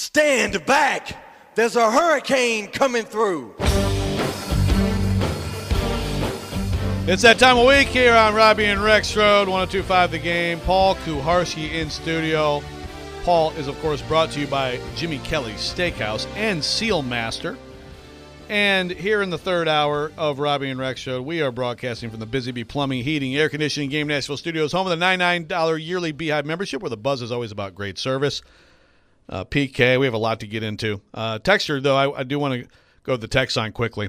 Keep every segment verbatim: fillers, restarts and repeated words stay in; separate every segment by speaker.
Speaker 1: Stand back. There's a hurricane coming through.
Speaker 2: It's that time of week here on Robbie and Rex Road, one oh two point five The Game. Paul Kuharsky in studio. Paul is, of course, brought to you by Jimmy Kelly's Steakhouse and Seal Master. And here in the third hour of Robbie and Rex Road, we are broadcasting from the Busy Bee Plumbing, Heating, Air Conditioning Game Nashville Studios, home of the ninety-nine dollars yearly Beehive membership, where the buzz is always about great service. Uh, P K, we have a lot to get into. Uh, texture, though, I, I do want to go to the text line quickly.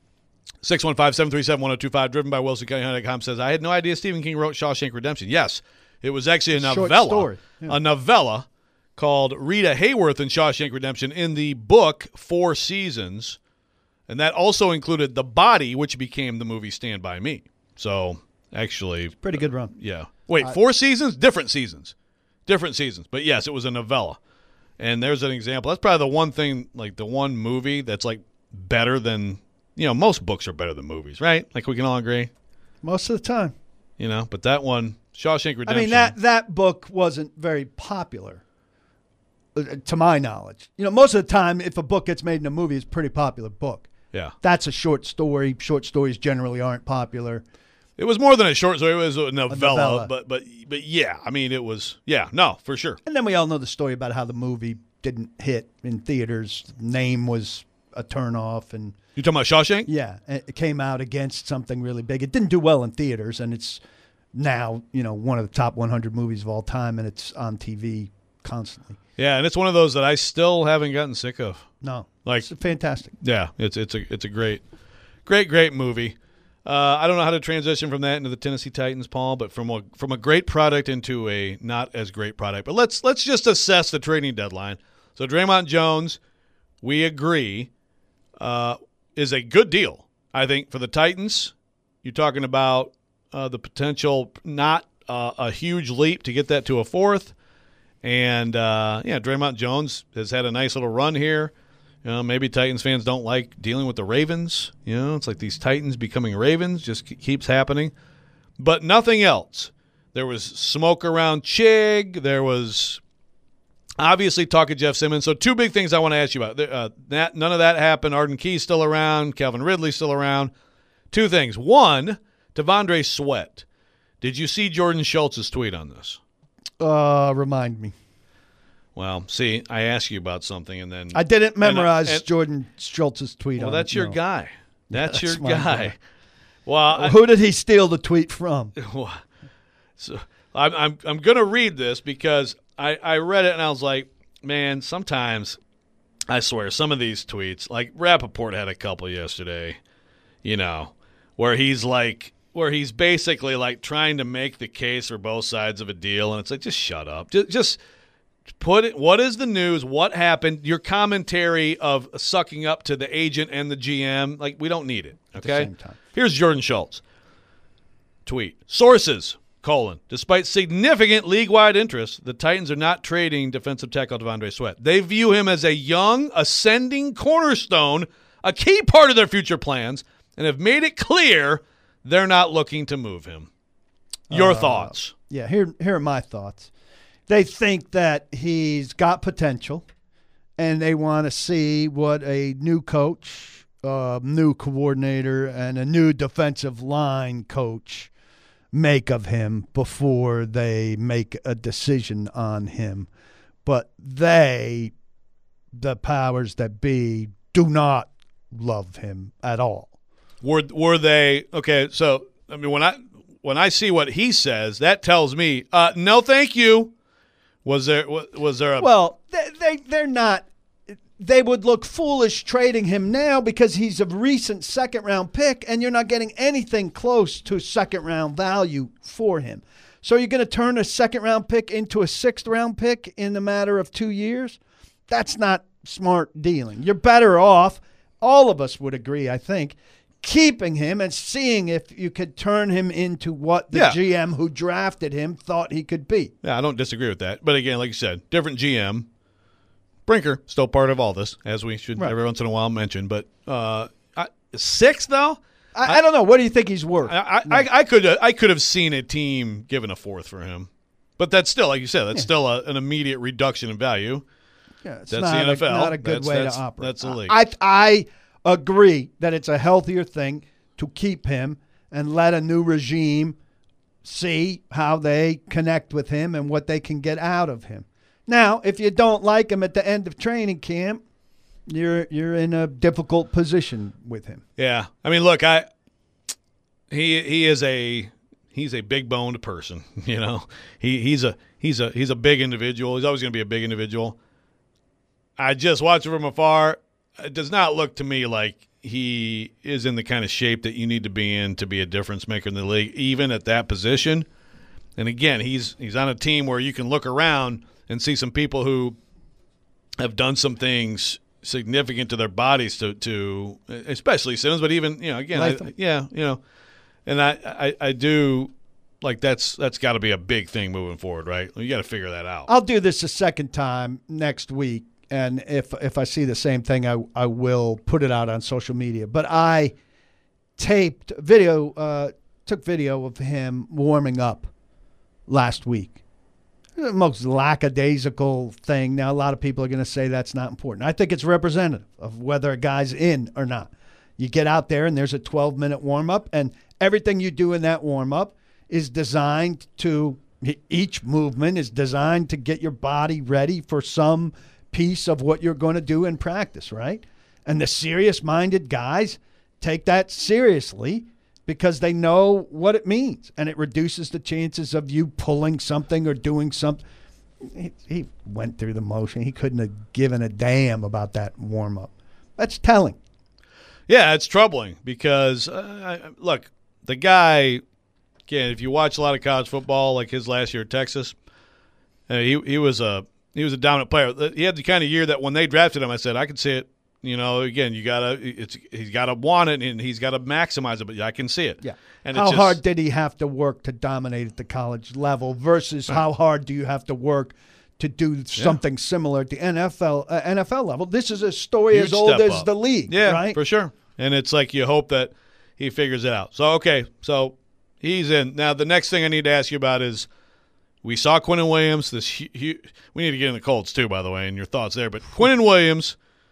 Speaker 2: six one five, seven three seven, one oh two five, driven by Wilson County Hyundai dot com, says, I had no idea Stephen King wrote Shawshank Redemption. Yes, it was actually a
Speaker 3: Short
Speaker 2: novella.
Speaker 3: story. Yeah.
Speaker 2: A novella called Rita Hayworth in Shawshank Redemption in the book Four Seasons. And that also included The Body, which became the movie Stand By Me. So, actually.
Speaker 3: Pretty good run.
Speaker 2: Uh, yeah. Wait,
Speaker 3: Uh,
Speaker 2: four seasons? Different seasons. Different seasons. But, yes, it was a novella. And there's an example. That's probably the one thing, like the one movie that's, like, better than, you know, most books are better than movies, right? Like, we can all agree.
Speaker 3: Most of the time.
Speaker 2: You know, but that one, Shawshank Redemption.
Speaker 3: I mean, that, that book wasn't very popular, uh, to my knowledge. You know, most of the time, if a book gets made in a movie, it's a pretty popular book.
Speaker 2: Yeah.
Speaker 3: That's a short story. Short stories generally aren't popular.
Speaker 2: It was more than a short story. It was a novella,
Speaker 3: A novella.
Speaker 2: But, but, but, yeah, I mean, it was, yeah, no, for sure.
Speaker 3: And then we all know the story about how the movie didn't hit in theaters. Name was a turnoff, and
Speaker 2: You talking about Shawshank?
Speaker 3: yeah, it came out against something really big. It didn't do well in theaters, and it's now, you know, one of the top one hundred movies of all time, and it's on T V constantly.
Speaker 2: Yeah, and it's one of those that I still haven't gotten sick of.
Speaker 3: No,
Speaker 2: Like,
Speaker 3: it's fantastic.
Speaker 2: yeah, it's it's a it's a great, great, great movie. Uh, I don't know how to transition from that into the Tennessee Titans, Paul, but from a from a great product into a not as great product. But let's let's just assess the trading deadline. So Draymond Jones, we agree, uh, is a good deal. I think for the Titans, you're talking about uh, the potential, not uh, a huge leap to get that to a fourth. And, uh, yeah, Draymond Jones has had a nice little run here. You know, maybe Titans fans don't like dealing with the Ravens. You know, it's like these Titans becoming Ravens just keeps happening. But nothing else. There was smoke around Chig. There was obviously talk of Jeff Simmons. So two big things I want to ask you about. Uh, that, none of that happened. Arden Key's still around. Calvin Ridley's still around. Two things. One, Devondre Sweat. Did you see Jordan Schultz's tweet on this?
Speaker 3: Uh, remind me.
Speaker 2: Well, see, I asked you about something, and then
Speaker 3: I didn't memorize
Speaker 2: and, and,
Speaker 3: Jordan Schultz's tweet.
Speaker 2: Well,
Speaker 3: on
Speaker 2: that's
Speaker 3: it,
Speaker 2: your
Speaker 3: no.
Speaker 2: guy. That's,
Speaker 3: That's
Speaker 2: your
Speaker 3: my
Speaker 2: guy.
Speaker 3: guy.
Speaker 2: Well, I,
Speaker 3: Who did he steal the tweet from?
Speaker 2: so I'm I'm I'm gonna read this because I I read it and I was like, man, sometimes I swear some of these tweets, like Rappaport had a couple yesterday, you know, where he's like. Where he's basically like trying to make the case for both sides of a deal, and it's like, just shut up. Just, just put it. What is the news? What happened? Your commentary of sucking up to the agent and the G M, like we don't need it. Okay.
Speaker 3: At the same time.
Speaker 2: Here's Jordan Schultz. Tweet: Sources: colon. Despite significant league-wide interest, the Titans are not trading defensive tackle Devondre Sweat. They view him as a young, ascending cornerstone, a key part of their future plans, and have made it clear. They're not looking to move him. Your uh, thoughts?
Speaker 3: Yeah, here here are my thoughts. They think that he's got potential, and they want to see what a new coach, uh, new coordinator, and a new defensive line coach make of him before they make a decision on him. But they, the powers that be, do not love him at all.
Speaker 2: Were were they okay? So I mean, when I when I see what he says, that tells me, uh, no, thank you. Was there was there a
Speaker 3: well? They, they they're not. They would look foolish trading him now because he's a recent second round pick, and you're not getting anything close to second round value for him. So you're going to turn a second round pick into a sixth round pick in a matter of two years? That's not smart dealing. You're better off. All of us would agree, I think. Keeping him and seeing if you could turn him into what the
Speaker 2: yeah.
Speaker 3: G M who drafted him thought he could be.
Speaker 2: Yeah, I don't disagree with that. But again, like you said, different G M. Brinker, still part of all this, as we should right. every once in a while mention. But uh, I, six, though?
Speaker 3: I, I, I don't know. What do you think he's worth?
Speaker 2: I, I, no. I, I could I could have seen a team giving a fourth for him. But that's still, like you said, that's yeah. still a, an immediate reduction in value.
Speaker 3: Yeah, it's
Speaker 2: that's
Speaker 3: not
Speaker 2: the N F L.
Speaker 3: A, not a good
Speaker 2: that's,
Speaker 3: way
Speaker 2: that's,
Speaker 3: to operate.
Speaker 2: That's the league.
Speaker 3: I I agree that it's a healthier thing to keep him and let a new regime see how they connect with him and what they can get out of him. Now, if you don't like him at the end of training camp, you're you're in a difficult position with him.
Speaker 2: Yeah, I mean, look, I he he is a he's a big boned person. You know, he he's a he's a he's a big individual. He's always going to be a big individual. I just watch it from afar. It does not look to me like he is in the kind of shape that you need to be in to be a difference maker in the league, even at that position. And again, he's he's on a team where you can look around and see some people who have done some things significant to their bodies to, to especially Simmons, but even, you know, again, I, yeah, you know, and I, I, I do like that's that's got to be a big thing moving forward, right? You got to figure that out.
Speaker 3: I'll do this a second time next week, and if if I see the same thing, I I will put it out on social media. But I taped video, uh, took video of him warming up last week. The most lackadaisical thing. Now, a lot of people are going to say that's not important. I think it's representative of whether a guy's in or not. You get out there and there's a twelve-minute warm-up, and everything you do in that warm-up is designed to – each movement is designed to get your body ready for some piece of what you're going to do in practice, right? And the serious-minded guys take that seriously because they know what it means, and it reduces the chances of you pulling something or doing something. He, he went through the motion. He couldn't have given a damn about that warm-up. That's telling.
Speaker 2: Yeah, it's troubling because, uh, I, look, the guy, again, if you watch a lot of college football, like his last year at Texas, uh, he he was a he was a dominant player. He had the kind of year that when they drafted him, I said, I could see it. You know, again, you gotta it's he's gotta want it and he's gotta maximize it, but I can see it.
Speaker 3: Yeah.
Speaker 2: And
Speaker 3: how
Speaker 2: it's just,
Speaker 3: hard did he have to work to dominate at the college level versus right. how hard do you have to work to do something yeah. similar at the N F L uh, N F L level? This is a story Huge as old as
Speaker 2: up.
Speaker 3: the league,
Speaker 2: yeah,
Speaker 3: right?
Speaker 2: For sure. And it's like you hope that he figures it out. So okay, so he's in. Now the next thing I need to ask you about is we saw Quinnen Williams. This hu- hu- we need to get in the Colts too, by the way, and your thoughts there. But Quinnen Williams.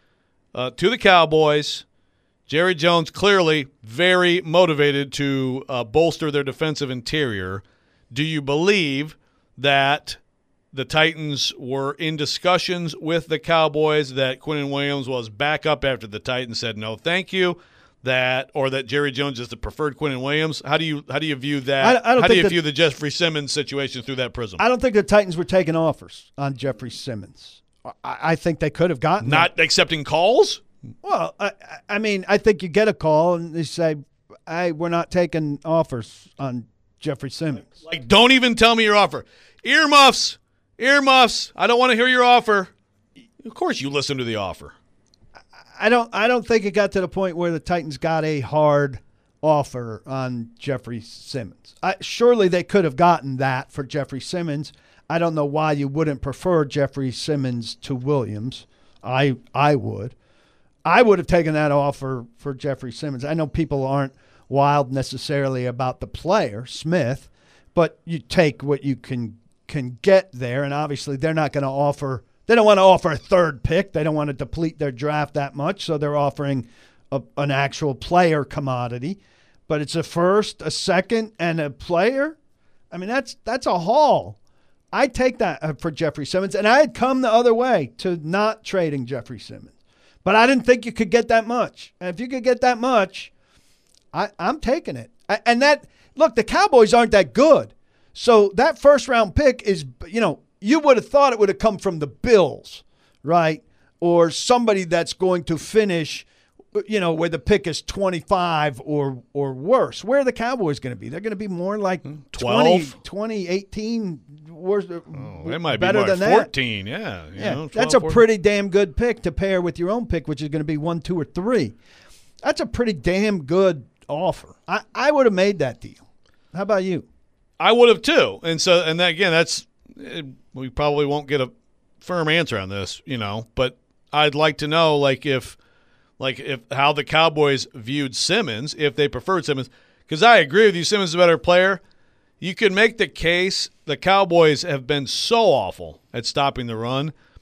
Speaker 2: Uh, to the Cowboys, Jerry Jones clearly very motivated to uh, bolster their defensive interior. Do you believe that the Titans were in discussions with the Cowboys, that Quinnen Williams was back up after the Titans said no thank you, that or that Jerry Jones is the preferred Quinnen Williams? How do you how do you view that?
Speaker 3: I, I don't
Speaker 2: how
Speaker 3: think
Speaker 2: do you
Speaker 3: that,
Speaker 2: view the Jeffrey Simmons situation through that prism?
Speaker 3: I don't think the Titans were taking offers on Jeffrey Simmons. I think they could have gotten
Speaker 2: Not
Speaker 3: that.
Speaker 2: accepting calls?
Speaker 3: Well, I, I mean, I think you get a call and they say, hey, we're not taking offers on Jeffrey Simmons.
Speaker 2: Like, don't even tell me your offer. Earmuffs. Earmuffs. I don't want to hear your offer. Of course you listen to the offer.
Speaker 3: I don't I don't think it got to the point where the Titans got a hard offer on Jeffrey Simmons. I, surely they could have gotten that for Jeffrey Simmons. I don't know why you wouldn't prefer Jeffrey Simmons to Williams. I I would. I would have taken that offer for Jeffrey Simmons. I know people aren't wild necessarily about the player, Smith, but you take what you can can get there, and obviously they're not going to offer – they don't want to offer a third pick. They don't want to deplete their draft that much, so they're offering a, an actual player commodity. But it's a first, a second, and a player. I mean, that's that's a haul. I'd take that for Jeffrey Simmons, and I had come the other way to not trading Jeffrey Simmons. But I didn't think you could get that much. And if you could get that much, I, I'm taking it. I, and that, look, the Cowboys aren't that good. So that first-round pick is, you know, you would have thought it would have come from the Bills, right? Or somebody that's going to finish, you know, where the pick is twenty-five or or worse. Where are the Cowboys going to be? They're going to be more like twelve, twenty, twenty, eighteen. Worse,
Speaker 2: oh, they might
Speaker 3: better
Speaker 2: be more
Speaker 3: than
Speaker 2: fourteen, that. yeah.
Speaker 3: yeah,
Speaker 2: know, twelve,
Speaker 3: that's a
Speaker 2: fourteen.
Speaker 3: pretty damn good pick to pair with your own pick, which is going to be one, two, or three. That's a pretty damn good offer. I, I would have made that deal. How about you?
Speaker 2: I would have too. And so, and that, again, that's it, we probably won't get a firm answer on this, you know. But I'd like to know, like if, like if how the Cowboys viewed Simmons, if they preferred Simmons, because I agree with you, Simmons is a better player. You can make the case the Cowboys have been so awful at stopping the run. I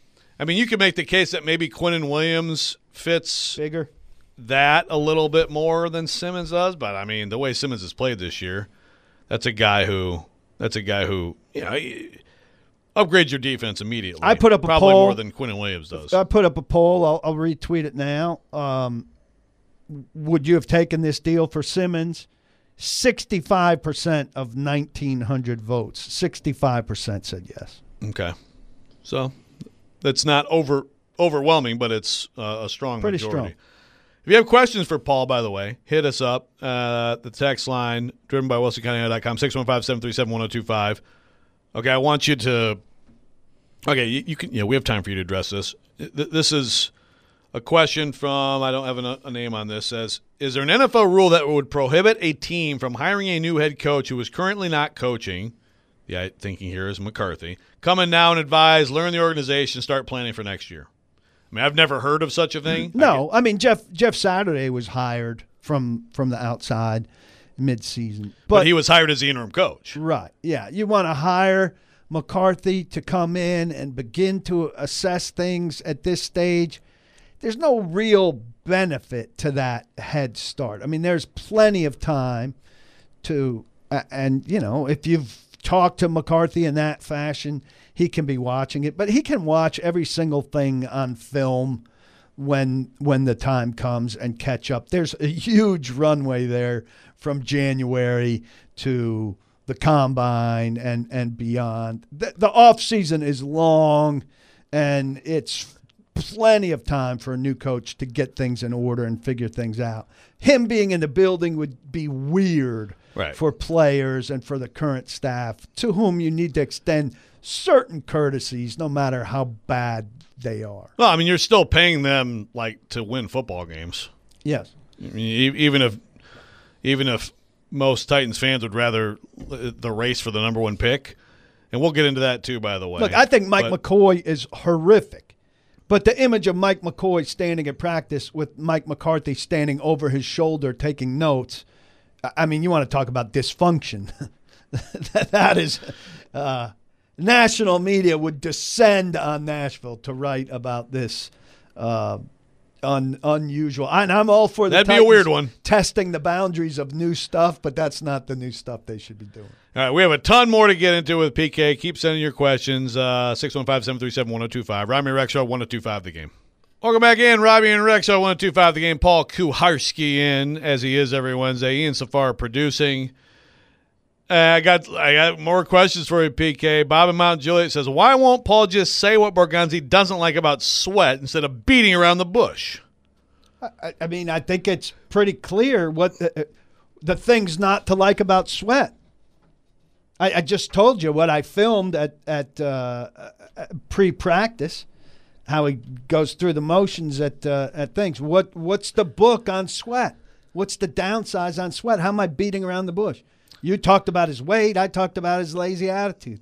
Speaker 2: I mean, you could make the case that maybe Quinnen Williams fits
Speaker 3: Bigger.
Speaker 2: that a little bit more than Simmons does, but I mean, the way Simmons has played this year, that's a guy who that's a guy who you know upgrades your defense immediately.
Speaker 3: I put up a
Speaker 2: probably
Speaker 3: poll.
Speaker 2: more than Quinnen Williams does.
Speaker 3: I put up a poll. I'll, I'll retweet it now. Um, would you have taken this deal for Simmons? sixty-five percent of nineteen hundred votes. sixty-five percent said yes.
Speaker 2: Okay, so that's not over overwhelming, but it's uh, a strong
Speaker 3: Pretty
Speaker 2: majority.
Speaker 3: strong.
Speaker 2: If you have questions for Paul, by the way, hit us up. Uh, the text line, driven by Wilson County dot com, six one five, seven three seven, one zero two five. Okay, I want you to – okay, you, you can. Yeah, we have time for you to address this. This is a question from – I don't have a, a name on this. Says, is there an N F L rule that would prohibit a team from hiring a new head coach who is currently not coaching – yeah, thinking here is McCarthy – coming now and advise, learn the organization, start planning for next year? I mean, I've never heard of such a thing.
Speaker 3: No, I, I mean Jeff Jeff Saturday was hired from from the outside midseason, but,
Speaker 2: but he was hired as the interim coach.
Speaker 3: Right? Yeah, you want to hire McCarthy to come in and begin to assess things at this stage. There's no real benefit to that head start. I mean, there's plenty of time to, uh, and you know, if you've talked to McCarthy in that fashion, he can be watching it, but he can watch every single thing on film when when the time comes and catch up. There's a huge runway there from January to the combine and, and beyond. The, the off season is long, and it's plenty of time for a new coach to get things in order and figure things out. Him being in the building would be weird
Speaker 2: right.
Speaker 3: for players and for the current staff, to whom you need to extend certain courtesies, no matter how bad they are.
Speaker 2: Well, I mean, you're still paying them like to win football games.
Speaker 3: Yes.
Speaker 2: I mean, e- even if even if most Titans fans would rather the race for the number one pick, and we'll get into that too, by the way.
Speaker 3: Look, I think Mike
Speaker 2: but,
Speaker 3: McCoy is horrific, but the image of Mike McCoy standing at practice with Mike McCarthy standing over his shoulder taking notes, I mean, you want to talk about dysfunction. that is uh, – national media would descend on Nashville to write about this uh, un, unusual. And I'm all for the
Speaker 2: That'd
Speaker 3: Titans
Speaker 2: be a weird one.
Speaker 3: testing the boundaries of new stuff, but that's not the new stuff they should be doing.
Speaker 2: All right, we have a ton more to get into with P K. Keep sending your questions. Uh, six one five, seven three seven, one zero two five. Robbie and Rex Show, one zero two five The Game. Welcome back in. Robbie and Rex Show, one zero two five The Game. Paul Kuharsky in, as he is every Wednesday. Ian Safar producing. Uh, I got I got more questions for you, P K. Bob in Mount Juliet says, why won't Paul just say what Borgonzi doesn't like about Sweat instead of beating around the bush?
Speaker 3: I, I mean, I think it's pretty clear what the, the things not to like about Sweat. I, I just told you what I filmed at, at uh, pre-practice, how he goes through the motions at uh, at things. What What's the book on Sweat? What's the downsides on Sweat? How am I beating around the bush? You talked about his weight. I talked about his lazy attitude.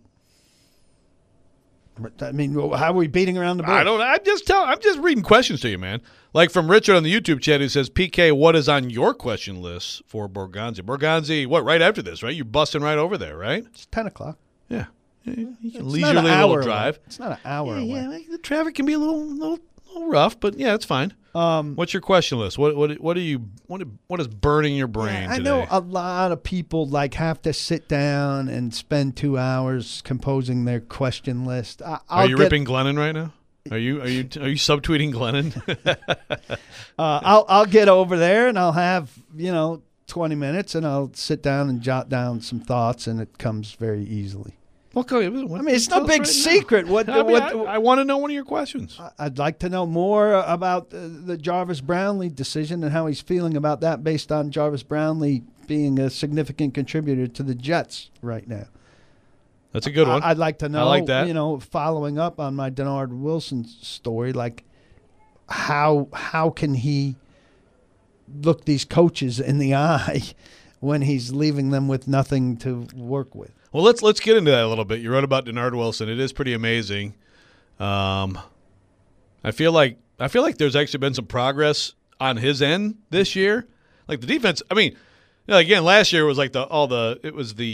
Speaker 3: I mean, how are we beating around the bush?
Speaker 2: I don't. I'm just telling. I'm just reading questions to you, man. Like from Richard on the YouTube chat, who says, "P K, what is on your question list for Borgonzi? Borgonzi, what? Right after this, right? You're busting right over there, right?
Speaker 3: It's ten o'clock.
Speaker 2: Yeah, yeah you can
Speaker 3: It's not
Speaker 2: leisurely
Speaker 3: an
Speaker 2: little
Speaker 3: hour
Speaker 2: drive.
Speaker 3: away. It's not an hour
Speaker 2: Yeah,
Speaker 3: away.
Speaker 2: yeah. Like, the traffic can be a little, little, little rough, but yeah, it's fine.
Speaker 3: Um,
Speaker 2: What's your question list? What, what, what are you? What, what is burning your brain
Speaker 3: I
Speaker 2: today?
Speaker 3: know a lot of people like have to sit down and spend two hours composing their question list. I, I'll
Speaker 2: are you
Speaker 3: get,
Speaker 2: ripping Glennon right now? Are you? Are you? Are you subtweeting Glennon?
Speaker 3: uh, I'll I'll get over there and I'll have you know twenty minutes and I'll sit down and jot down some thoughts and it comes very easily.
Speaker 2: Well, I
Speaker 3: I mean, it's no big
Speaker 2: right
Speaker 3: secret. What,
Speaker 2: I, mean,
Speaker 3: what,
Speaker 2: I, I want to know one of your questions.
Speaker 3: I'd like to know more about uh, the Jarvis Brownlee decision and how he's feeling about that based on Jarvis Brownlee being a significant contributor to the Jets right now.
Speaker 2: That's a good one.
Speaker 3: I, I'd like to know,
Speaker 2: I like that.
Speaker 3: you know, following up on my Denard Wilson story, like how how can he look these coaches in the eye when he's leaving them with nothing to work with?
Speaker 2: Well, let's let's get into that a little bit. You wrote about Denard Wilson. It is pretty amazing. Um, I feel like I feel like there's actually been some progress on his end this year. Like the defense. I mean, you know, again, last year was like the all the it was the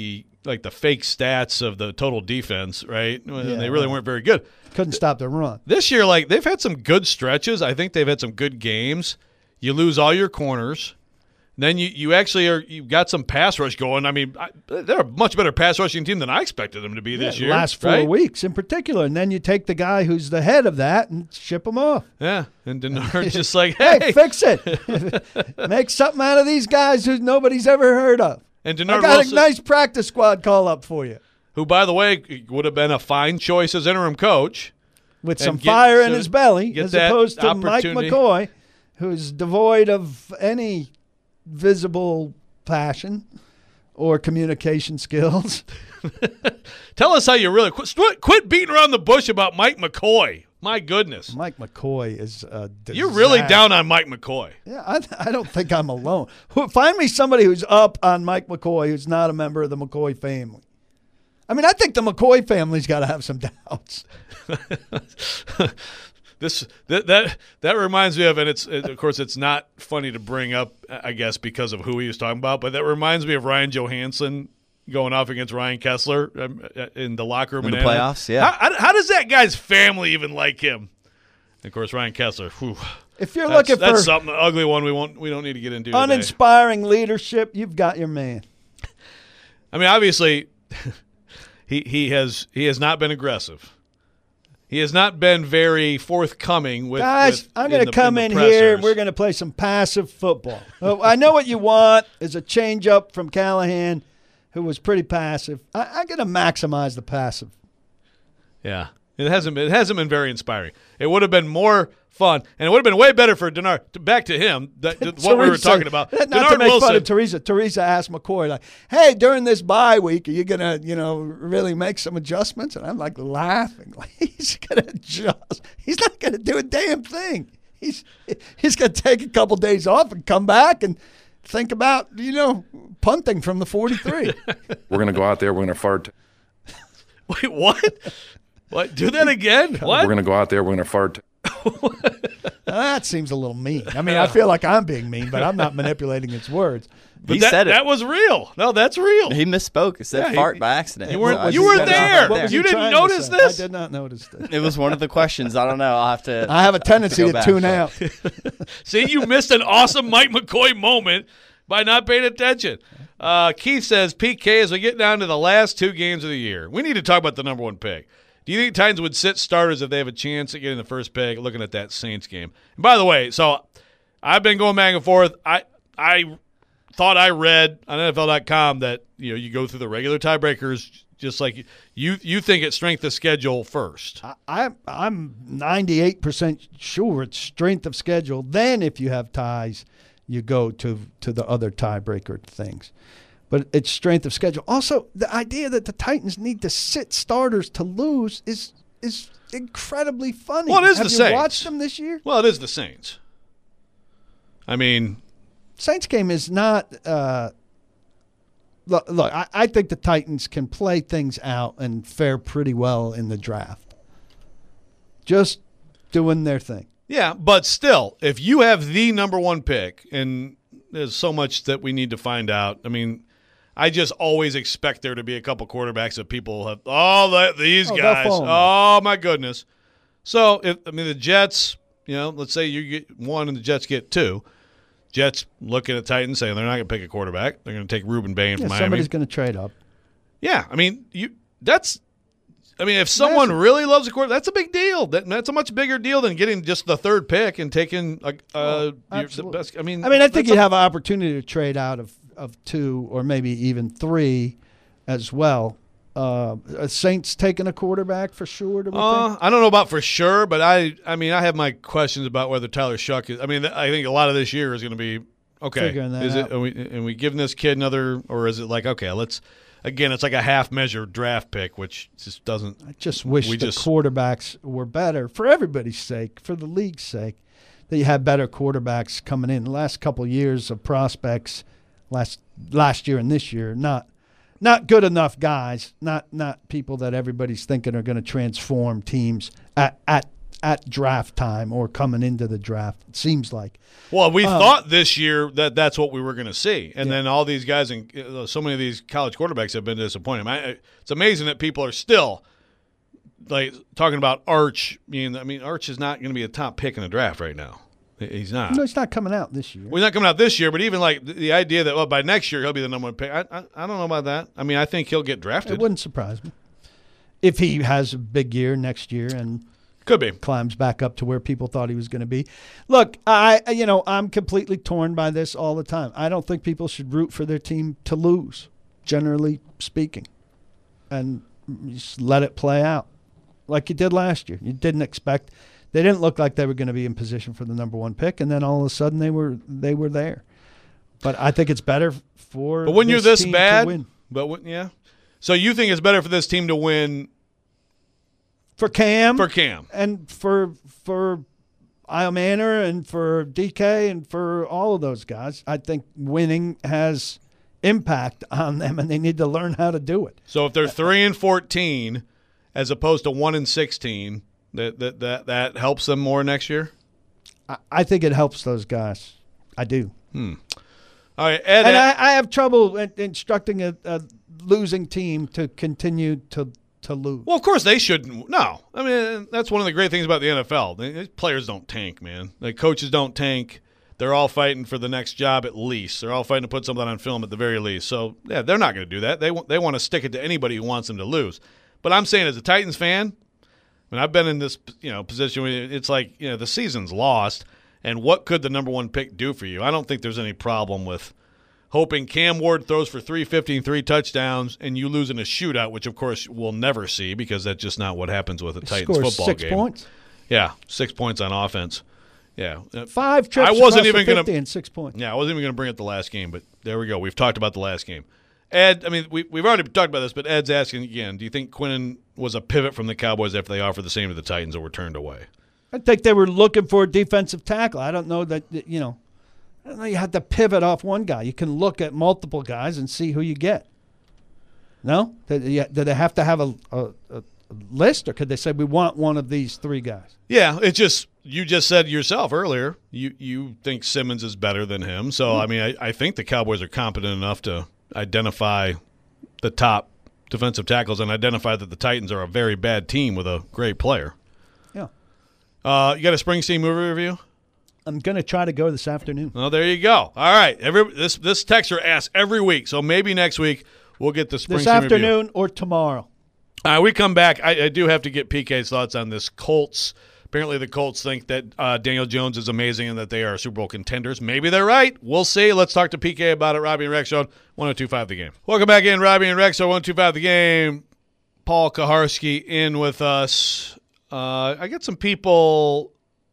Speaker 2: like the fake stats of the total defense, right? And
Speaker 3: Yeah,
Speaker 2: they really
Speaker 3: right.
Speaker 2: weren't very good.
Speaker 3: Couldn't stop the run.
Speaker 2: This year, like they've had some good stretches. I think they've had some good games. You lose all your corners. Then you, you actually are you've got some pass rush going. I mean, I, they're a much better pass rushing team than I expected them to be this
Speaker 3: Yeah,
Speaker 2: year.
Speaker 3: Last four
Speaker 2: right?
Speaker 3: weeks in particular, and then you take the guy who's the head of that and ship him off.
Speaker 2: Yeah, and Denard's just like,
Speaker 3: Hey,
Speaker 2: hey,
Speaker 3: fix it. Make something out of these guys who nobody's ever heard of.
Speaker 2: and
Speaker 3: I
Speaker 2: Denard
Speaker 3: got
Speaker 2: Wilson,
Speaker 3: a nice practice squad call up for you
Speaker 2: who by the way would have been a fine choice as interim coach.
Speaker 3: with
Speaker 2: And
Speaker 3: some
Speaker 2: get-
Speaker 3: fire in
Speaker 2: so
Speaker 3: his belly,
Speaker 2: get
Speaker 3: as
Speaker 2: that
Speaker 3: opposed to Mike
Speaker 2: opportunity.
Speaker 3: McCoy, who's devoid of any visible passion or communication skills.
Speaker 2: Tell us how you really quit, quit, quit beating around the bush about Mike McCoy. My goodness,
Speaker 3: Mike McCoy is a disaster.
Speaker 2: you're really down on Mike McCoy.
Speaker 3: Yeah, I, I don't think I'm alone. Who- Find me somebody who's up on Mike McCoy who's not a member of the McCoy family. I mean, I think the McCoy family's got to have some doubts.
Speaker 2: This that, that that reminds me of, and it's it, of course it's not funny to bring up, I guess, because of who he was talking about, but that reminds me of Ryan Johansson going off against Ryan Kessler um, in the locker room
Speaker 4: In the
Speaker 2: Anaheim.
Speaker 4: playoffs, yeah.
Speaker 2: How, how, how does that guy's family even like him? And of course, Ryan Kessler. Whew,
Speaker 3: If you're
Speaker 2: that's,
Speaker 3: looking
Speaker 2: that's
Speaker 3: for
Speaker 2: something an ugly one. We won't. We don't need to get into today.
Speaker 3: uninspiring leadership, you've got your man.
Speaker 2: I mean, obviously, he he has he has not been aggressive. He has not been very forthcoming with.
Speaker 3: Guys,
Speaker 2: with-
Speaker 3: I'm going
Speaker 2: the-
Speaker 3: to come
Speaker 2: the
Speaker 3: in here and
Speaker 2: pressers.
Speaker 3: we're going to play some passive football. Uh, I know what you want is a change up from Callahan, who was pretty passive. I, I'm going to maximize the passive.
Speaker 2: Yeah, it hasn't been. It hasn't been very inspiring. It would have been more fun, and it would have been way better for Denard. Back to him, that, what we were
Speaker 3: Teresa-
Speaker 2: talking about.
Speaker 3: Not
Speaker 2: Denard
Speaker 3: to make
Speaker 2: Wilson.
Speaker 3: fun of Teresa. Teresa asked McCoy, like, "Hey, during this bye week, are you gonna, you know, really make some adjustments?" And I'm like laughing, like he's gonna adjust. He's not gonna do a damn thing. He's he's gonna take a couple days off and come back and think about, you know, punting from the forty-three.
Speaker 5: We're going to go out there. We're going to fart.
Speaker 2: Wait, what? What? Do that again? What?
Speaker 5: We're going to go out there. We're going to fart.
Speaker 3: Now, that seems a little mean. I mean, I feel like I'm being mean, but I'm not manipulating its words.
Speaker 2: But
Speaker 4: He
Speaker 2: that,
Speaker 4: said it.
Speaker 2: That was real. No, that's real.
Speaker 4: He misspoke. He said
Speaker 2: Yeah, he-
Speaker 4: fart by accident.
Speaker 2: You weren't-
Speaker 4: So I
Speaker 2: you
Speaker 4: just
Speaker 2: weren't
Speaker 4: got it off
Speaker 2: there.
Speaker 4: right
Speaker 3: What was
Speaker 2: You
Speaker 3: he
Speaker 2: didn't
Speaker 3: trying to
Speaker 2: notice
Speaker 3: say?
Speaker 2: this?
Speaker 3: I did not notice this.
Speaker 4: It was one of the questions. I don't know. I'll have to.
Speaker 3: I have a tendency
Speaker 4: go
Speaker 3: to
Speaker 4: back,
Speaker 3: tune
Speaker 4: so.
Speaker 3: out.
Speaker 2: See, you missed an awesome Mike McCoy moment by not paying attention. Uh, Keith says, P K, as we get down to the last two games of the year, we need to talk about the number one pick. Do you think Titans would sit starters if they have a chance at getting the first pick, looking at that Saints game? And by the way, so I've been going back and forth. I I thought I read on N F L dot com that, you know, you go through the regular tiebreakers just like you you think it's strength of schedule first.
Speaker 3: I, I'm ninety-eight percent sure it's strength of schedule. Then if you have ties, you go to, to the other tiebreaker things. But it's strength of schedule. Also, the idea that the Titans need to sit starters to lose is is incredibly funny.
Speaker 2: Well, it is
Speaker 3: have
Speaker 2: the
Speaker 3: you
Speaker 2: Saints.
Speaker 3: watched them this year?
Speaker 2: Well, it is the Saints. I mean,
Speaker 3: Saints game is not uh, – look, look I, I think the Titans can play things out and fare pretty well in the draft. Just doing their thing.
Speaker 2: yeah, but still, if you have the number one pick, and there's so much that we need to find out. I mean, I just always expect there to be a couple quarterbacks that people have. Oh, that, these
Speaker 3: Oh, they'll
Speaker 2: guys!
Speaker 3: fall in
Speaker 2: Oh my goodness! So, if I mean the Jets, you know, let's say you get one and the Jets get two. Jets looking at Titans saying they're not going to pick a quarterback. They're going to take Ruben Bain
Speaker 3: Yeah,
Speaker 2: from Miami.
Speaker 3: somebody's going to trade up.
Speaker 2: Yeah, I mean, you. That's. I mean, if someone
Speaker 3: Massive.
Speaker 2: really loves a quarterback, that's a big deal. That, that's a much bigger deal than getting just the third pick and taking a, uh,
Speaker 3: Oh,
Speaker 2: your, the
Speaker 3: absolutely.
Speaker 2: best. I mean,
Speaker 3: I mean, I think
Speaker 2: that's
Speaker 3: you'd
Speaker 2: a-
Speaker 3: have an opportunity to trade out of, of two or maybe even three as well. Uh, are Saints taking a quarterback for sure? Do we
Speaker 2: Uh,
Speaker 3: think?
Speaker 2: I don't know about for sure, but I, I mean, I have my questions about whether Tyler Shuck is. I mean, I think a lot of this year is going to be okay.
Speaker 3: Figuring that
Speaker 2: is
Speaker 3: out.
Speaker 2: it? Are we, and we giving this kid another, or is it like okay, let's again? It's like a half measured draft pick, which just doesn't.
Speaker 3: I just wish
Speaker 2: we
Speaker 3: the
Speaker 2: just-
Speaker 3: quarterbacks were better for everybody's sake, for the league's sake, that you had better quarterbacks coming in. The last couple of years of prospects, last last year and this year, not not good enough guys, not not people that everybody's thinking are going to transform teams at, at at draft time or coming into the draft. It seems like.
Speaker 2: Well, we
Speaker 3: Um,
Speaker 2: thought this year that that's what we were going to see, and then all these guys and uh, so many of these college quarterbacks have been disappointing. I, it's amazing that people are still like talking about Arch being. I mean, Arch is not going to be a top pick in the draft right now. He's not.
Speaker 3: No, it's not coming out this year.
Speaker 2: Well, he's not coming out this year, but even like the, the idea that well by next year he'll be the number one pick. I, I I don't know about that. I mean, I think he'll get drafted.
Speaker 3: It wouldn't surprise me if he has a big year next year and
Speaker 2: Could be.
Speaker 3: climbs back up to where people thought he was going to be. Look, I you know I'm completely torn by this all the time. I don't think people should root for their team to lose, generally speaking, and just let it play out like you did last year. You didn't expect. They didn't look like they were going to be in position for the number one pick, and then all of a sudden they were they were there. But I think it's better for.
Speaker 2: But when you're this
Speaker 3: team
Speaker 2: bad,
Speaker 3: to win.
Speaker 2: but when, yeah. So you think it's better for this team to win
Speaker 3: for Cam,
Speaker 2: for Cam?
Speaker 3: and for for Io Manor and for D K and for all of those guys. I think winning has impact on them, and they need to learn how to do it.
Speaker 2: So if they're three and fourteen, as opposed to one and sixteen, that that that, that helps them more next year.
Speaker 3: I, I think it helps those guys. I do.
Speaker 2: All right, Ed.
Speaker 3: And
Speaker 2: Ed-
Speaker 3: I, I have trouble in, instructing a, a losing team to continue to to lose.
Speaker 2: well, of course they shouldn't. No, I mean that's one of the great things about the N F L. They- These players don't tank, man. Like coaches don't tank. They're all fighting for the next job at least. They're all fighting to put something on film at the very least. So yeah, they're not going to do that. They want they want to stick it to anybody who wants them to lose. But I'm saying as a Titans fan, I mean I've been in this you know position where it's like you know the season's lost, and what could the number one pick do for you? I don't think there's any problem with hoping Cam Ward throws for three fifty and three touchdowns, and you lose in a shootout, which of course we'll never see because that's just not what happens with a Titans
Speaker 3: Scores
Speaker 2: football
Speaker 3: six
Speaker 2: game.
Speaker 3: points,
Speaker 2: Yeah, six points on offense. Yeah, Uh,
Speaker 3: five trips.
Speaker 2: I wasn't
Speaker 3: across
Speaker 2: even
Speaker 3: the
Speaker 2: gonna-
Speaker 3: fifty and six points.
Speaker 2: yeah, I wasn't even going to bring up the last game, but there we go. We've talked about the last game. Ed, I mean, we, we've already talked about this, but Ed's asking again, do you think Quinnen was a pivot from the Cowboys after they offered the same to the Titans or were turned away?
Speaker 3: I think they were looking for a defensive tackle. I don't know that, you know, I don't know you have to pivot off one guy. You can look at multiple guys and see who you get. No? Did you- did they have to have a, a, a list, or could they say we want one of these three guys?
Speaker 2: Yeah, it's just you just said yourself earlier, you, you think Simmons is better than him. So, I mean, I, I think the Cowboys are competent enough to identify the top defensive tackles and identify that the Titans are a very bad team with a great player.
Speaker 3: Yeah.
Speaker 2: Uh, you got a Springsteen movie review?
Speaker 3: I'm going to try to go this afternoon.
Speaker 2: Well, there you go. All right. Every this this texter asks every week, so maybe next week we'll get the Springsteen
Speaker 3: This
Speaker 2: review.
Speaker 3: afternoon or tomorrow.
Speaker 2: All right, we come back. I, I do have to get P K's thoughts on this Colts. Apparently, the Colts think that uh, Daniel Jones is amazing and that they are Super Bowl contenders. Maybe they're right. We'll see. Let's talk to P K about it. Robbie and Rex Show, one oh two point five The Game. Welcome back in, Robbie and Rex Show, one oh two point five The Game. Paul Kaharski in with us. Uh, I got some people,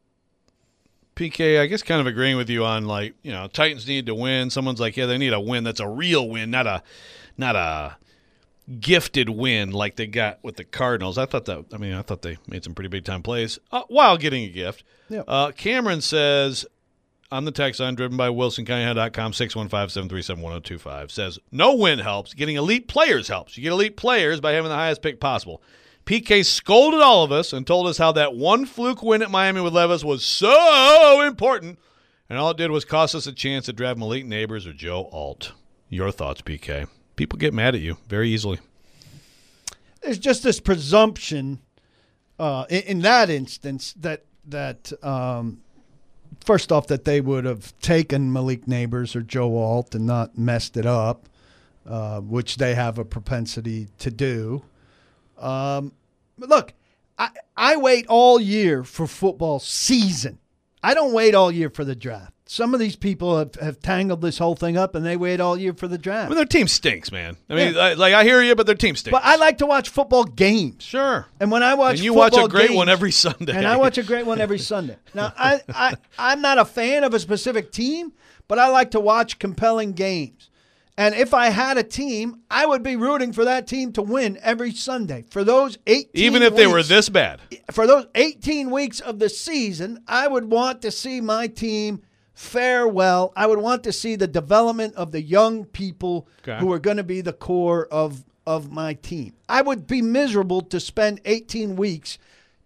Speaker 2: P K, I guess kind of agreeing with you on, like, you know, Titans need to win. Someone's like, yeah, they need a win that's a real win, not a not a gifted win like they got with the Cardinals. I thought that, I mean, I thought they made some pretty big-time plays uh, while getting a gift.
Speaker 3: Yeah.
Speaker 2: Uh, Cameron says, on the text line, driven by wilson county dot com, six one five, seven three seven, one oh two five, says, no win helps. Getting elite players helps. You get elite players by having the highest pick possible. P K scolded all of us and told us how that one fluke win at Miami with Levis was so important, and all it did was cost us a chance to draft Malik Neighbors or Joe Alt. Your thoughts, P K? People get mad at you very easily.
Speaker 3: There's just this presumption uh, in, in that instance that that um, first off that they would have taken Malik Neighbors or Joe Alt and not messed it up, uh, which they have a propensity to do. Um, but look, I, I wait all year for football season. I don't wait all year for the draft. Some of these people have, have tangled this whole thing up, and they wait all year for the
Speaker 2: I
Speaker 3: draft.
Speaker 2: mean, their team stinks, man. I mean,
Speaker 3: Yeah.
Speaker 2: I, like I hear you, but their team stinks.
Speaker 3: But I like to watch football games.
Speaker 2: Sure.
Speaker 3: And when I watch
Speaker 2: And you watch a
Speaker 3: football
Speaker 2: great
Speaker 3: games-
Speaker 2: one every Sunday.
Speaker 3: And I watch a great one every Sunday. Now, I, I, I'm not a fan of a specific team, but I like to watch compelling games. And if I had a team, I would be rooting for that team to win every Sunday. For those eighteen
Speaker 2: Even if they were
Speaker 3: weeks-
Speaker 2: this bad.
Speaker 3: For those eighteen weeks of the season, I would want to see my team fare well. I would want to see the development of the young people
Speaker 2: Okay.
Speaker 3: who are going to be the core of, of my team. I would be miserable to spend eighteen weeks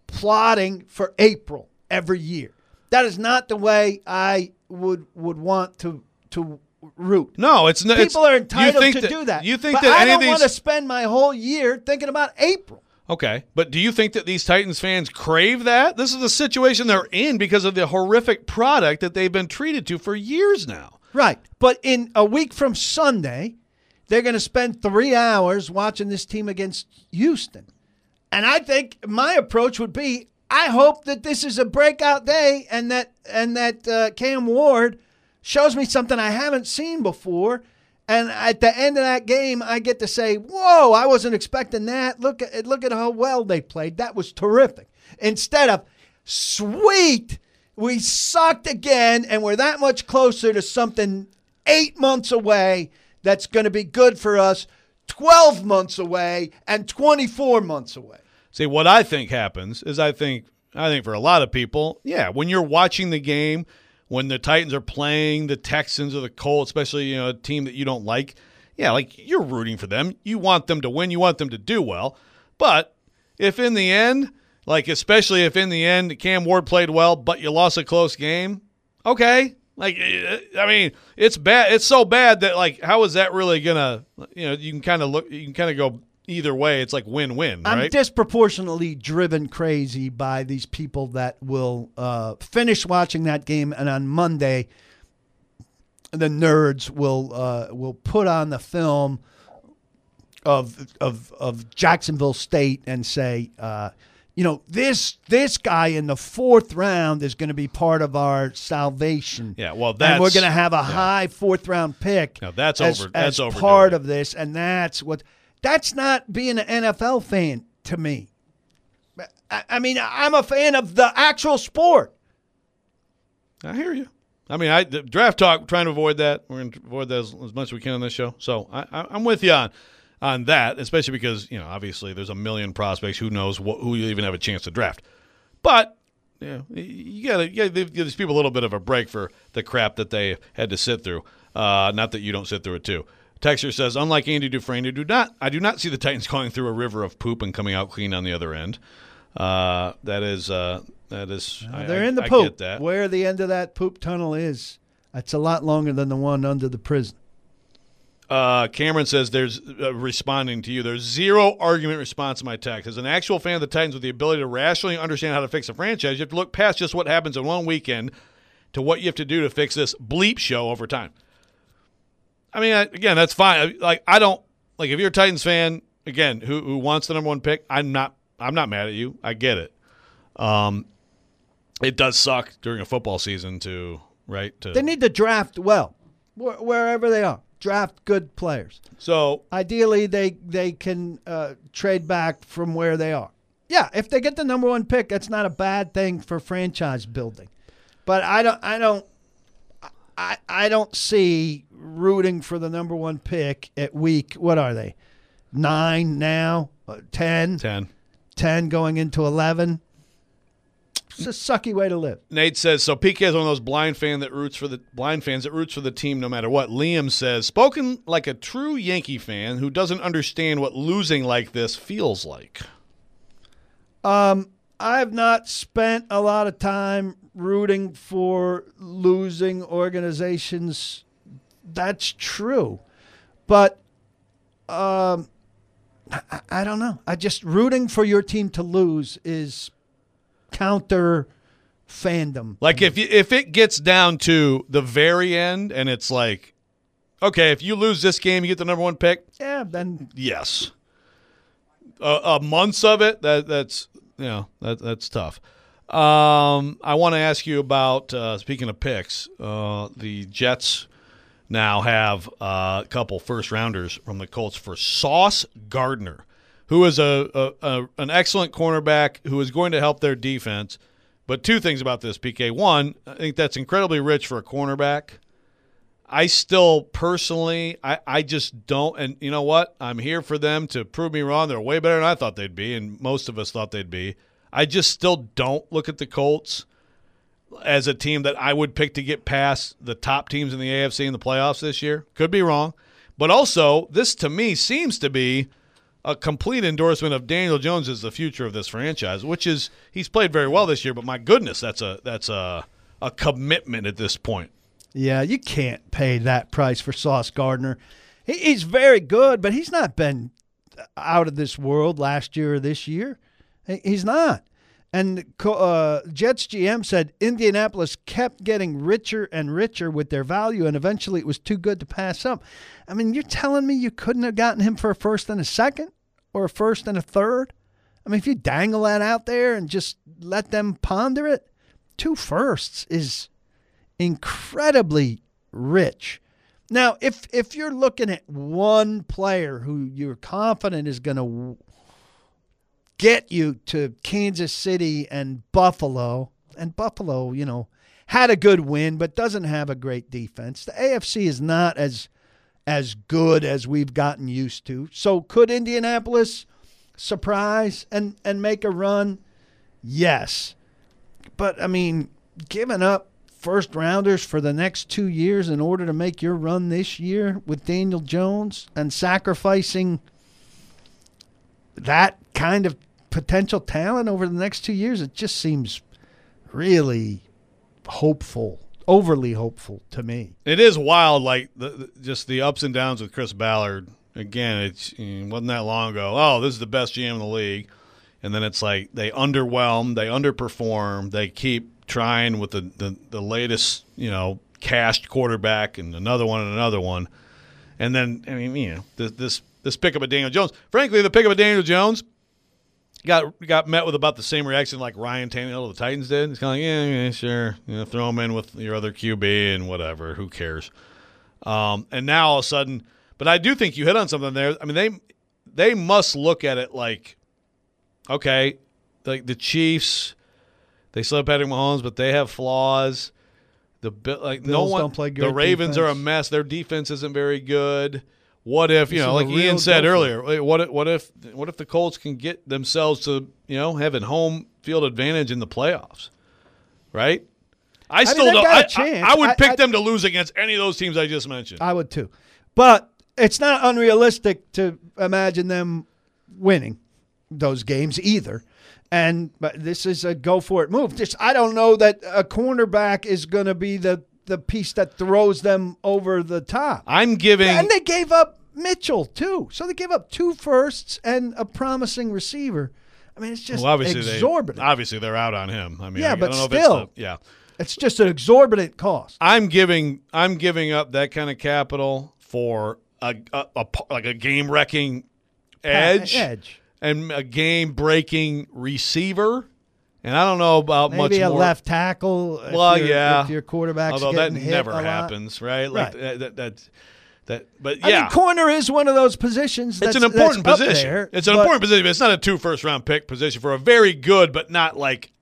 Speaker 3: plotting for April every year. That is not the way I would would want to to root.
Speaker 2: No, it's not.
Speaker 3: People
Speaker 2: it's,
Speaker 3: are entitled
Speaker 2: you think
Speaker 3: to
Speaker 2: that,
Speaker 3: do that.
Speaker 2: You think
Speaker 3: but
Speaker 2: that
Speaker 3: I
Speaker 2: any
Speaker 3: don't
Speaker 2: of these
Speaker 3: want to spend my whole year thinking about April.
Speaker 2: Okay, but do you think that these Titans fans crave that? This is the situation they're in because of the horrific product that they've been treated to for years now.
Speaker 3: Right. But in a week from Sunday, they're going to spend three hours watching this team against Houston. And I think my approach would be, I hope that this is a breakout day and that and that uh, Cam Ward shows me something I haven't seen before. And at the end of that game, I get to say, whoa, I wasn't expecting that. Look at look at how well they played. That was terrific. Instead of, sweet, we sucked again, and we're that much closer to something eight months away that's going to be good for us, twelve months away, and twenty-four months away.
Speaker 2: See, what I think happens is I think I think for a lot of people, yeah, when you're watching the game, when the Titans are playing the Texans or the Colts, especially, you know, a team that you don't like, yeah, like you're rooting for them. You want them to win. You want them to do well. But if in the end, like especially if in the end Cam Ward played well, but you lost a close game, okay. Like, I mean, it's bad. It's so bad that, like, how is that really going to, you know, you can kind of look, you can kind of go either way. It's like win-win, right?
Speaker 3: I'm disproportionately driven crazy by these people that will uh, finish watching that game, and on Monday, the nerds will uh, will put on the film of of of Jacksonville State and say, uh, you know, this this guy in the fourth round is going to be part of our salvation.
Speaker 2: Yeah, well, that's
Speaker 3: and we're going to have a
Speaker 2: yeah.
Speaker 3: high fourth round pick.
Speaker 2: Now that's
Speaker 3: as,
Speaker 2: over. That's
Speaker 3: as
Speaker 2: over.
Speaker 3: part of this, and that's what. That's not being an N F L fan to me. I, I mean, I'm a fan of the actual sport.
Speaker 2: I hear you. I mean, I the draft talk. We're trying to avoid that. We're going to avoid that as, as much as we can on this show. So I, I, I'm with you on on that, especially because, you know, obviously there's a million prospects. Who knows what, who you even have a chance to draft? But yeah, you got to give these people a little bit of a break for the crap that they had to sit through. Uh, not that you don't sit through it too. Texter says, unlike Andy Dufresne, I do not, I do not see the Titans going through a river of poop and coming out clean on the other end. Uh, that is, uh, that is.
Speaker 3: Uh,
Speaker 2: I,
Speaker 3: they're
Speaker 2: I,
Speaker 3: in the
Speaker 2: I
Speaker 3: poop.
Speaker 2: get that.
Speaker 3: Where the end of that poop tunnel is, it's a lot longer than the one under the prison.
Speaker 2: Uh, Cameron says there's uh, responding to you. There's zero argument response to my text. As an actual fan of the Titans with the ability to rationally understand how to fix a franchise, you have to look past just what happens in one weekend to what you have to do to fix this bleep show over time. I mean, again, that's fine. Like, I don't like if you're a Titans fan, again, who who wants the number one pick. I'm not. I'm not mad at you. I get it. Um, it does suck during a football season to right to.
Speaker 3: They need to draft well, wh- wherever they are. Draft good players.
Speaker 2: So
Speaker 3: ideally, they they can uh, trade back from where they are. Yeah, if they get the number one pick, that's not a bad thing for franchise building. But I don't. I don't. I I don't see rooting for the number one pick at week, what are they, nine now, uh, ten?
Speaker 2: ten.
Speaker 3: ten going into eleven. It's a sucky way to live.
Speaker 2: Nate says, so P K is one of those blind fan that roots for the blind fans that roots for the team no matter what. Liam says, spoken like a true Yankee fan who doesn't understand what losing like this feels like.
Speaker 3: Um, I've not spent a lot of time rooting for losing organizations. That's true. But um, I, I don't know. I just rooting for your team to lose is counter fandom.
Speaker 2: Like if you, if it gets down to the very end and it's like, okay, if you lose this game, you get the number one pick.
Speaker 3: Yeah, then
Speaker 2: yes. A, a months of it, that that's you know that that's tough. Um, I want to ask you about uh, speaking of picks. Uh, the Jets now have uh, a couple first rounders from the Colts for Sauce Gardner, who is a, a, a an excellent cornerback who is going to help their defense. But two things about this, P K. One, I think that's incredibly rich for a cornerback. I still personally, I, I just don't, and you know what? I'm here for them to prove me wrong. They're way better than I thought they'd be, and most of us thought they'd be. I just still don't look at the Colts as a team that I would pick to get past the top teams in the A F C in the playoffs this year. Could be wrong. But also, this to me seems to be a complete endorsement of Daniel Jones as the future of this franchise, which is he's played very well this year, but my goodness, that's a that's a a commitment at this point.
Speaker 3: Yeah, you can't pay that price for Sauce Gardner. He, he's very good, but he's not been out of this world last year or this year. He, he's not. And uh, Jets G M said Indianapolis kept getting richer and richer with their value, and eventually it was too good to pass up. I mean, you're telling me you couldn't have gotten him for a first and a second or a first and a third? I mean, if you dangle that out there and just let them ponder it, two firsts is incredibly rich. Now, if if you're looking at one player who you're confident is going to get you to Kansas City and Buffalo, and Buffalo, you know, had a good win but doesn't have a great defense. The A F C is not as as good as we've gotten used to. So could Indianapolis surprise and, and make a run? Yes. But, I mean, giving up first rounders for the next two years in order to make your run this year with Daniel Jones and sacrificing that kind of potential talent over the next two years, it just seems really hopeful, overly hopeful to me.
Speaker 2: It is wild, like the, the, just the ups and downs with Chris Ballard. Again, it's, it wasn't that long ago. Oh, this is the best G M in the league. And then it's like they underwhelm, they underperform, they keep trying with the, the, the latest, you know, cashed quarterback and another one and another one. And then, I mean, you know, this this, this pickup of Daniel Jones. Frankly, the pickup of Daniel Jones got got met with about the same reaction like Ryan Tannehill of the Titans did. It's kind of like, yeah, yeah, sure. You know, throw him in with your other Q B and whatever. Who cares? Um, and now all of a sudden – but I do think you hit on something there. I mean, they they must look at it like, okay, like the Chiefs, they still have Patrick Mahomes, but they have flaws. The like no
Speaker 3: Bills
Speaker 2: one,
Speaker 3: don't play good
Speaker 2: the Ravens
Speaker 3: defense.
Speaker 2: are a mess. Their defense isn't very good. What if, you
Speaker 3: This
Speaker 2: know,
Speaker 3: is
Speaker 2: like
Speaker 3: a real
Speaker 2: Ian said
Speaker 3: gopher.
Speaker 2: earlier, what if, what if what if the Colts can get themselves to, you know, having home field advantage in the playoffs, right? I still
Speaker 3: they've
Speaker 2: don't.
Speaker 3: got a
Speaker 2: I,
Speaker 3: chance.
Speaker 2: I, I would
Speaker 3: I-
Speaker 2: pick
Speaker 3: I-
Speaker 2: them to lose against any of those teams I just mentioned.
Speaker 3: I would too. But it's not unrealistic to imagine them winning those games either. And but this is a go-for-it move. Just I don't know that a cornerback is going to be the, the piece that throws them over the top.
Speaker 2: I'm giving.
Speaker 3: And they gave up Mitchell, too. So they gave up two firsts and a promising receiver. I mean, it's just
Speaker 2: well, obviously
Speaker 3: exorbitant.
Speaker 2: They, obviously, they're out on him. I mean,
Speaker 3: Yeah,
Speaker 2: I,
Speaker 3: but
Speaker 2: I don't know
Speaker 3: still.
Speaker 2: if it's the, yeah.
Speaker 3: It's just an exorbitant cost.
Speaker 2: I'm giving. I'm giving up that kind of capital for a, a, a like a game wrecking edge,
Speaker 3: Edge.
Speaker 2: and a game breaking receiver. And I don't know about much
Speaker 3: Maybe a
Speaker 2: more.
Speaker 3: left tackle. if
Speaker 2: Well,
Speaker 3: your-
Speaker 2: yeah.
Speaker 3: If your quarterback's
Speaker 2: Although that
Speaker 3: getting hit
Speaker 2: never
Speaker 3: a lot.
Speaker 2: happens, right? Like
Speaker 3: Right.
Speaker 2: That, that, that, that. But
Speaker 3: I
Speaker 2: yeah,
Speaker 3: mean, corner is one of those positions. That's,
Speaker 2: it's an important
Speaker 3: that's up
Speaker 2: position.
Speaker 3: there,
Speaker 2: it's an
Speaker 3: but
Speaker 2: important position, but it's not a two first round pick position for a very good, but not like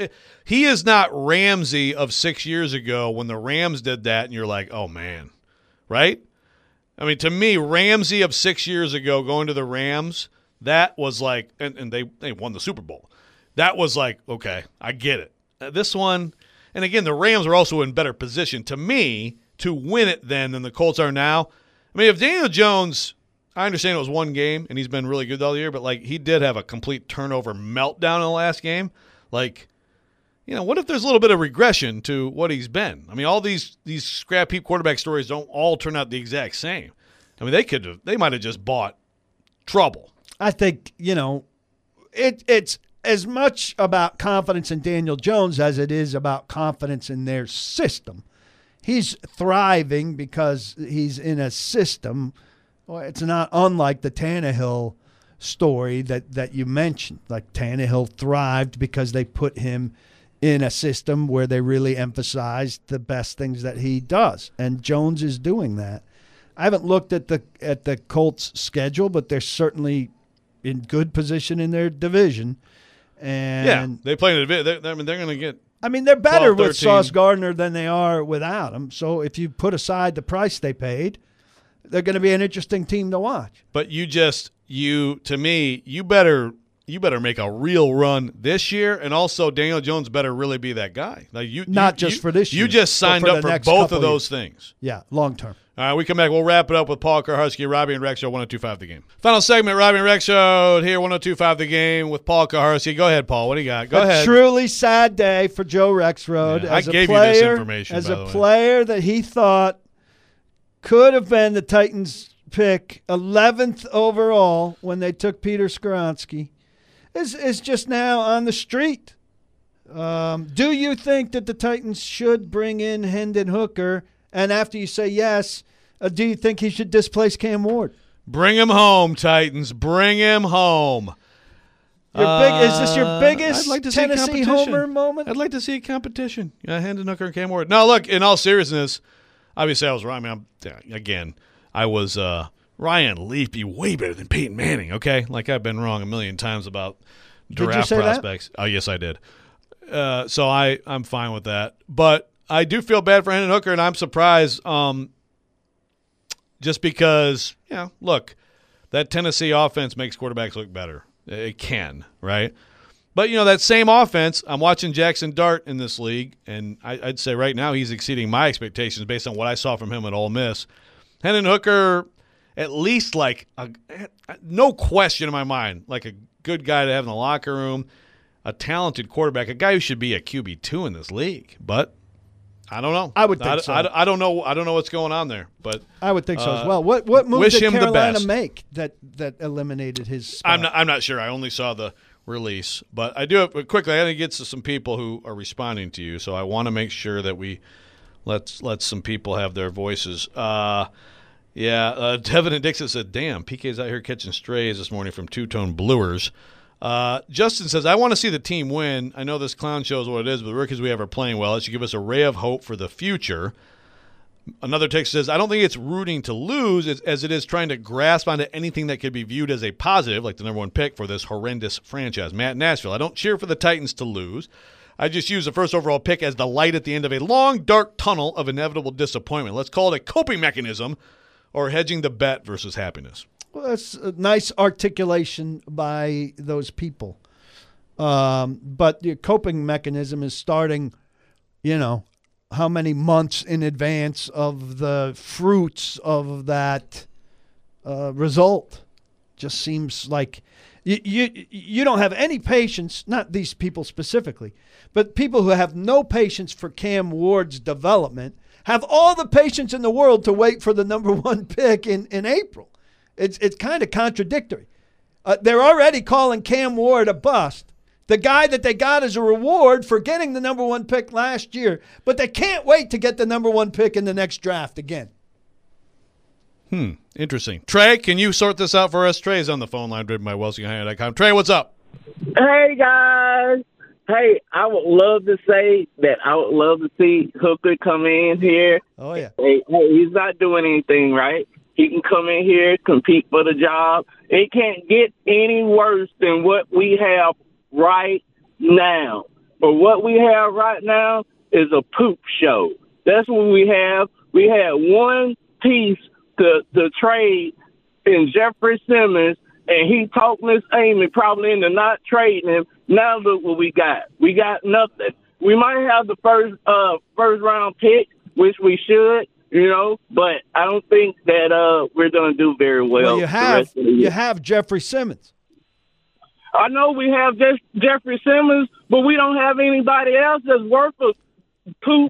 Speaker 2: he is not Ramsey of six years ago when the Rams did that, and you're like, oh man, right? I mean, to me, Ramsey of six years ago going to the Rams, that was like, and, and they they won the Super Bowl. That was like, okay, I get it. Uh, this one, and again, the Rams are also in better position to me to win it then than the Colts are now. I mean, if Daniel Jones, I understand it was one game and he's been really good all year, but like he did have a complete turnover meltdown in the last game. Like, you know, what if there's a little bit of regression to what he's been? I mean, all these these scrap heap quarterback stories don't all turn out the exact same. I mean, they could have, they might have just bought trouble.
Speaker 3: I think, you know, it it's as much about confidence in Daniel Jones as it is about confidence in their system. He's thriving because he's in a system. Well, it's not unlike the Tannehill story that, that you mentioned. Like Tannehill thrived because they put him in a system where they really emphasized the best things that he does. And Jones is doing that. I haven't looked at the at the Colts schedule, but they're certainly in good position in their division. And
Speaker 2: Yeah, they play in a division. They're, I mean, they're going to get.
Speaker 3: I mean, they're better
Speaker 2: twelve,
Speaker 3: with
Speaker 2: thirteen.
Speaker 3: Sauce Gardner than they are without him. So if you put aside the price they paid, they're going to be an interesting team to watch.
Speaker 2: But you just you to me, you better you better make a real run this year, and also Daniel Jones better really be that guy. Like you,
Speaker 3: Not
Speaker 2: you-
Speaker 3: just
Speaker 2: you-
Speaker 3: for this
Speaker 2: You
Speaker 3: year,
Speaker 2: just
Speaker 3: but
Speaker 2: signed
Speaker 3: for
Speaker 2: up
Speaker 3: the
Speaker 2: for
Speaker 3: next
Speaker 2: both
Speaker 3: couple
Speaker 2: of those things.
Speaker 3: Yeah, long term.
Speaker 2: All right, we come back. We'll wrap it up with Paul Kaharski, Robbie and Rex Show, one oh two point five The Game. Final segment, Robbie and Rex Show here, one oh two point five The Game with Paul Kaharski. Go ahead, Paul. What do you got? Go
Speaker 3: a
Speaker 2: ahead.
Speaker 3: truly sad day for Joe Rexrode.
Speaker 2: Yeah, I
Speaker 3: as a
Speaker 2: gave you
Speaker 3: player,
Speaker 2: this information,
Speaker 3: As
Speaker 2: by
Speaker 3: a
Speaker 2: the way.
Speaker 3: player that he thought could have been the Titans' pick, eleventh overall when they took Peter Skoronski, is, is just now on the street. Um, do you think that the Titans should bring in Hendon Hooker? And after you say yes, uh, do you think he should displace Cam Ward?
Speaker 2: Bring him home, Titans. Bring him home.
Speaker 3: Your big, is this your
Speaker 2: Uh,
Speaker 3: biggest
Speaker 2: I'd like to see
Speaker 3: Tennessee
Speaker 2: competition.
Speaker 3: homer moment?
Speaker 2: I'd like to see a competition. Yeah, Hendon Hooker and Cam Ward. No, look, in all seriousness, obviously I was wrong. I mean, I'm, yeah, again, I was uh, Ryan Leaf be way better than Peyton Manning, okay? Like I've been wrong a million times about
Speaker 3: you
Speaker 2: draft
Speaker 3: say that?
Speaker 2: prospects. Oh, yes, I did. Uh, so I, I'm fine with that. But I do feel bad for Hendon Hooker, and I'm surprised um, just because, you know, look, that Tennessee offense makes quarterbacks look better. It can, right? But, you know, that same offense, I'm watching Jackson Dart in this league, and I, I'd say right now he's exceeding my expectations based on what I saw from him at Ole Miss. Hendon Hooker, at least like, a, no question in my mind, like a good guy to have in the locker room, a talented quarterback, a guy who should be a Q B two in this league. But I don't know.
Speaker 3: I would think
Speaker 2: I,
Speaker 3: so.
Speaker 2: I, I don't know. I don't know what's going on there. But
Speaker 3: I would think so
Speaker 2: uh,
Speaker 3: as well. What what move
Speaker 2: wish
Speaker 3: did
Speaker 2: him the
Speaker 3: Carolina
Speaker 2: best.
Speaker 3: make that that eliminated his spot?
Speaker 2: I'm not. I'm not sure. I only saw the release, but I do have, but quickly. I got to get to some people who are responding to you, so I want to make sure that we let let some people have their voices. Uh, yeah, uh, Devin and Dixon said, "Damn, P K's out here catching strays this morning from Two Tone Bluers." Uh, Justin says, I want to see the team win. I know this clown show is what it is, but the rookies we have are playing well. It should give us a ray of hope for the future. Another text says, I don't think it's rooting to lose as, as it is trying to grasp onto anything that could be viewed as a positive, like the number one pick for this horrendous franchise. Matt Nashville, I don't cheer for the Titans to lose. I just use the first overall pick as the light at the end of a long, dark tunnel of inevitable disappointment. Let's call it a coping mechanism or hedging the bet versus happiness.
Speaker 3: Well, that's a nice articulation by those people. Um, but the coping mechanism is starting, you know, how many months in advance of the fruits of that uh, result. Just seems like you, you you don't have any patience, not these people specifically, but people who have no patience for Cam Ward's development have all the patience in the world to wait for the number one pick in, in April. It's it's kind of contradictory. Uh, they're already calling Cam Ward a bust, the guy that they got as a reward for getting the number one pick last year, but they can't wait to get the number one pick in the next draft again.
Speaker 2: Hmm, interesting. Trey, can you sort this out for us? Trey's on the phone line driven by Wells dot com. Trey, what's up?
Speaker 6: Hey, guys. Hey, I would love to say that I would love to see Hooker come in here.
Speaker 3: Oh, yeah.
Speaker 6: Hey, hey, he's not doing anything right. He can come in here, compete for the job. It can't get any worse than what we have right now. But what we have right now is a poop show. That's what we have. We had one piece to, to trade in Jeffrey Simmons, and he talked Miss Amy probably into not trading him. Now look what we got. We got nothing. We might have the first uh first round pick, which we should. You know, but I don't think that uh, we're going to do very well.
Speaker 3: Well, you
Speaker 6: the
Speaker 3: have
Speaker 6: rest of the year.
Speaker 3: you have Jeffrey Simmons.
Speaker 6: I know we have just Jeffrey Simmons, but we don't have anybody else that's worth a poop.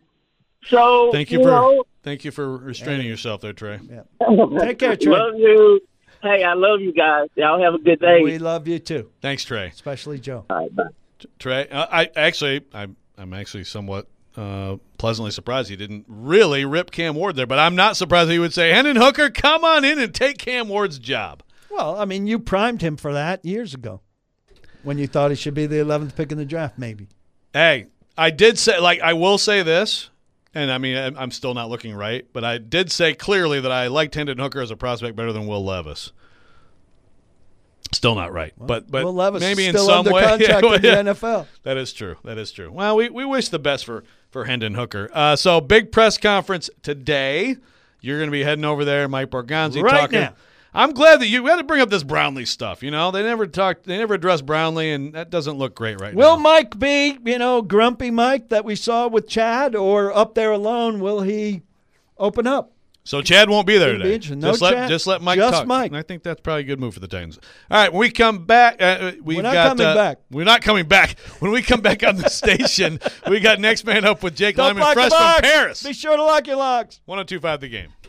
Speaker 6: So
Speaker 2: Thank you,
Speaker 6: you
Speaker 2: for
Speaker 6: know,
Speaker 2: thank you for restraining yourself there, Trey.
Speaker 3: Take care, Trey.
Speaker 6: love you. Hey, I love you guys. Y'all have a good day.
Speaker 3: We love you too,
Speaker 2: Thanks, Trey.
Speaker 3: especially Joe.
Speaker 6: All right, bye.
Speaker 2: Trey, uh, I actually, I'm, I'm actually somewhat uh, pleasantly surprised he didn't really rip Cam Ward there, but I'm not surprised he would say, Hendon Hooker, come on in and take Cam Ward's job.
Speaker 3: Well, I mean, you primed him for that years ago when you thought he should be the eleventh pick in the draft, maybe.
Speaker 2: Hey, I did say, like, I will say this, and I mean, I'm I'm still not looking right, but I did say clearly that I liked Hendon Hooker as a prospect better than Will Levis. Still not right, but but
Speaker 3: Will Levis
Speaker 2: maybe
Speaker 3: is
Speaker 2: in
Speaker 3: still
Speaker 2: some
Speaker 3: under
Speaker 2: way,
Speaker 3: contract
Speaker 2: yeah,
Speaker 3: in the
Speaker 2: yeah.
Speaker 3: N F L.
Speaker 2: That is true. That is true. Well, we, we wish the best for, for Hendon Hooker. Uh, so, big press conference today. You're going to be heading over there, Mike Borgonzi
Speaker 3: Right
Speaker 2: talking.
Speaker 3: now.
Speaker 2: I'm glad that you we had to bring up this Brownlee stuff. You know, they never talked, they never addressed Brownlee, and that doesn't look great right
Speaker 3: Will
Speaker 2: now.
Speaker 3: Mike be, you know, grumpy Mike that we saw with Chad, or up there alone, will he open up?
Speaker 2: So Chad won't be there
Speaker 3: It'll be
Speaker 2: today.
Speaker 3: interesting. No
Speaker 2: just let
Speaker 3: Chad,
Speaker 2: just let Mike
Speaker 3: just
Speaker 2: talk.
Speaker 3: Mike.
Speaker 2: And I think that's probably a good move for the Titans. All right, when we come back, uh, we've
Speaker 3: We're not
Speaker 2: got
Speaker 3: coming
Speaker 2: uh,
Speaker 3: back.
Speaker 2: We're not coming back. When we come back on the station, we got Next Man Up with Jake
Speaker 3: Don't
Speaker 2: Lyman,
Speaker 3: lock
Speaker 2: fresh
Speaker 3: your
Speaker 2: from
Speaker 3: locks.
Speaker 2: Paris.
Speaker 3: Be sure to lock your locks.
Speaker 2: one oh two point five The Game.